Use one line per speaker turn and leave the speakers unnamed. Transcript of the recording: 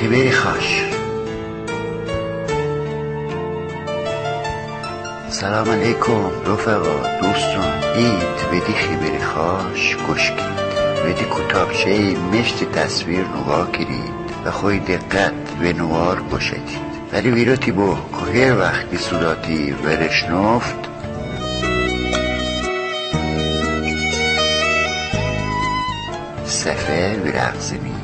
خبر خاش. سلام علیکم رفقا دوستان. اید بدی خبر خاش گشکید بدی کتابچه مشت تصویر نگاه کرید و خوی دقت به نوار گشتید ولی ویروتی بو که هر وقت که صداتی ورش نفت سفر برقزمی